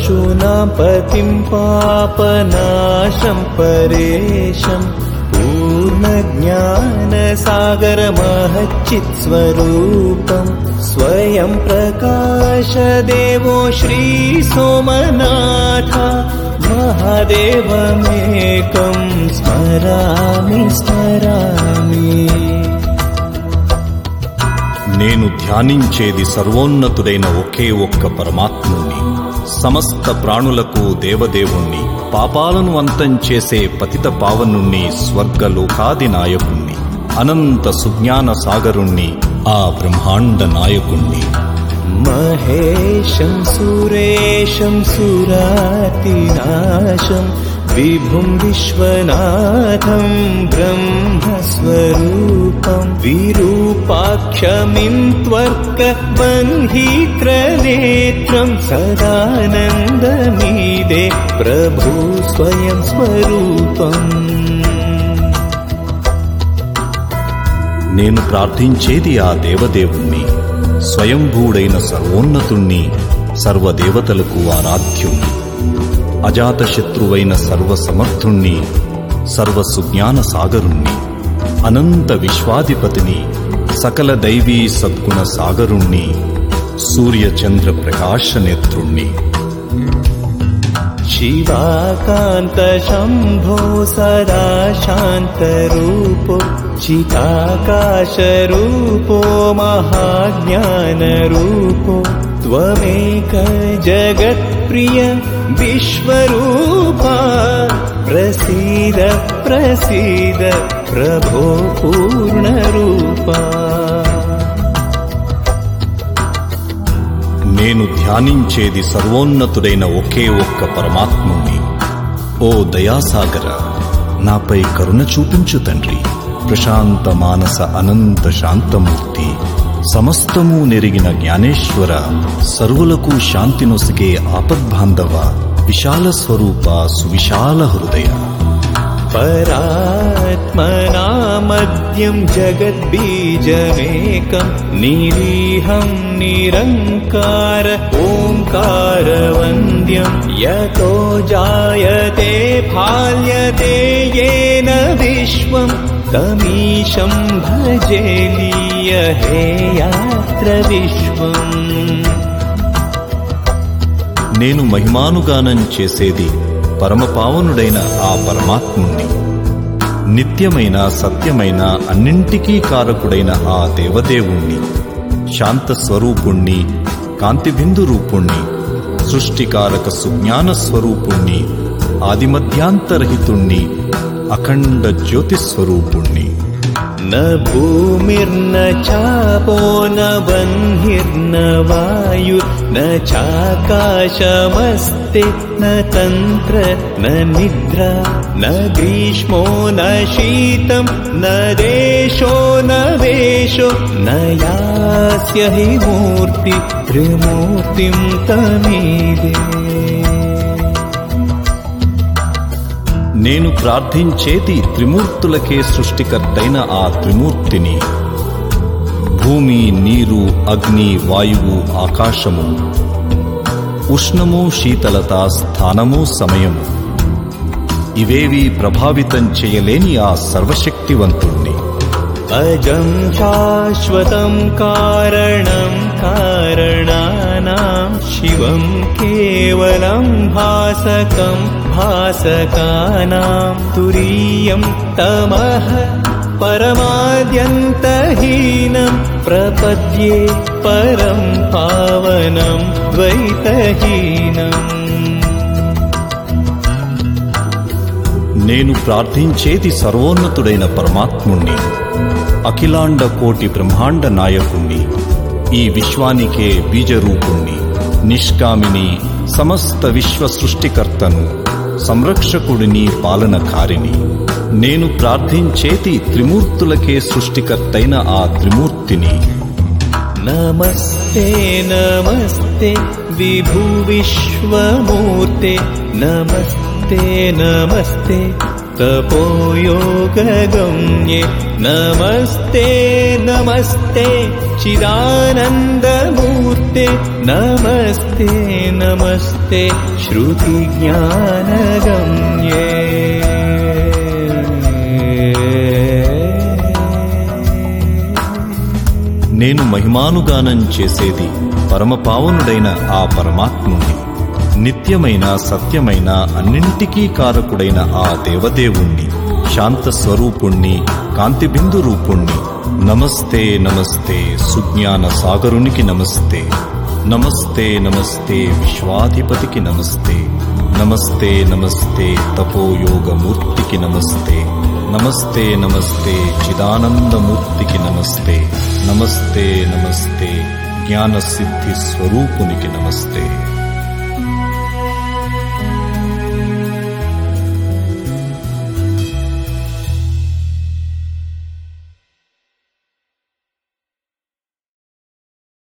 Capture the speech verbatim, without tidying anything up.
पशूनां पतिं पापनाशं परेशं पूर्णज्ञानसागरमहच्चित्स्वरूपं स्वयं प्रकाशदेवो श्रीसोमनाथ महादेवमेकं स्मरामि स्मरामि। నేను ధ్యానించేది సర్వోన్నతుడైన ఒకే ఒక్క పరమాత్ముణ్ణి, సమస్త ప్రాణులకు దేవదేవుణ్ణి, పాపాలను అంతం చేసే పతిత పావనుణ్ణి, స్వర్గలోకాది నాయకుణ్ణి, అనంత సుజ్ఞాన సాగరుణ్ణి, ఆ బ్రహ్మాండ నాయకుణ్ణి। మహేశం సురేశం సురాతినాశం విభుం విశ్వనాథం బ్రహ్మస్వరూపం విరూపాక్షమిం త్వర్క బంధీత్రనేత్రం సదానందమీదే ప్రభు స్వయం స్వరూపం। నేను ప్రార్థించేది ఆ దేవదేవుణ్ణి, స్వయంభూడైన సర్వోన్నతుణ్ణి, సర్వదేవతలకు ఆరాధ్యుణ్ణి, అజాతశత్రువైన సర్వసమర్థుణ్ణి, సర్వసుజ్ఞాన సాగరుణ్ణి, అనంత విశ్వాధిపతిని, సకల దైవీ సద్గుణ సాగరుణ్ణి, సూర్యచంద్ర ప్రకాశ నేత్రుణ్ణి। శివాకాంత శంభో సదా శాంతరూపో చితాకాశరూపో మహాజ్ఞానరూపో త్వమేక జగత్ప్రియ విశ్వరూపా ప్రసీద ప్రసీద ప్రభో పూర్ణరూపా। నేను ధ్యానించేది సర్వోన్నతుడైన ఒకే ఒక్క పరమాత్ముణ్ణి। ఓ దయాసాగర, నాపై కరుణ చూపించు తండ్రి। ప్రశాంత మానస అనంత శాంతమూర్తి, సమస్తము నెరిగిన జ్ఞానేశ్వర, సర్వులకు శాంతి నొసిగే ఆపద్బాంధవ, విశాల స్వరూప సువిశాల హృదయ। పరాత్మనామద్యం జగద్బీజమేకం నిరీహం నిరంకార ఓంకారవంద్యం యతో జాయతే ఫాల్యతే యేన విశ్వం తమీశం భజే లీయహేయాత్ర విశ్వం। నేను మహిమానుగానం చేసేది పరమపావనుడైన ఆ పరమాత్ముణ్ణి, నిత్యమైన సత్యమైన అన్నింటికీ కారకుడైన ఆ దేవదేవుణ్ణి, శాంతస్వరూపుణ్ణి, కాంతిబిందు రూపుణ్ణి, సృష్టికారక సుజ్ఞాన స్వరూపుణ్ణి, ఆదిమధ్యాంతరహితుణ్ణి, అఖండ జ్యోతిస్వరూపుణ్ణి। न भूमिर्न चापो न बन्हिर्न वायुर्न चाकाशमस्ति न तन्त्र न निद्रा न ग्रीष्मो न शीतं न देशो न वेशो न यास्य हि मूर्ति त्रिमूर्तिं तमीदे। నేను ప్రార్థించేది త్రిమూర్తులకే సృష్టికర్తైన ఆ త్రిమూర్తిని। భూమి, నీరు, అగ్ని, వాయువు, ఆకాశము, ఉష్ణము, శీతలత, స్థానము, సమయము, ఇవేవి ప్రభావితం చేయలేని ఆ సర్వశక్తివంతుణ్ణి। అజం శాశ్వతం కారణం కారణానాం శివం కేవలం భాసకం భాసకానాం తురీయం తమః పరమాద్యంతహీనం ప్రపద్యే పరం పావనం ద్వైతహీనం। నేను ప్రార్థించేది సర్వోన్నతుడైన పరమాత్ముణ్ణి, అఖిలాండ కోటి బ్రహ్మాండ నాయకుణ్ణి, ఈ విశ్వానికే బీజరూపుణ్ణి, నిష్కామిని, సమస్త విశ్వ సృష్టికర్తను, సంరక్షకుడిని, పాలనకారిని। నేను ప్రార్థించేది త్రిమూర్తులకే సృష్టికర్తైన ఆ త్రిమూర్తిని। నమస్తే నమస్తే విభు విశ్వమూర్తే నమస్తే నమస్తే తపోయోగగమ్యే నమస్తే నమస్తే చిదానందమూర్తే नमस्ते नमस्ते नमस्ते श्रुतिज्ञानगम्ये నేను మహిమానుగానం చేసేది పరమపావనుడైన ఆ పరమాత్ముని, నిత్యమైన సత్యమైన అన్నింటికీ కారకుడైన ఆ దేవదేవుణ్ణి, శాంత స్వరూపుణ్ణి, కాంతిబిందు రూపుణ్ణి. నమస్తే నమస్తే సుజ్ఞాన సాగరునికి నమస్తే. నమస్తే నమస్తే విశ్వాధిపతికి నమస్తే. నమస్తే నమస్తే తపోయోగమూర్తికి నమస్తే. నమస్తే నమస్తే చిదానందమూర్తికి నమస్తే. నమస్తే నమస్తే జ్ఞానసిద్ధి స్వరూపునికి నమస్తే.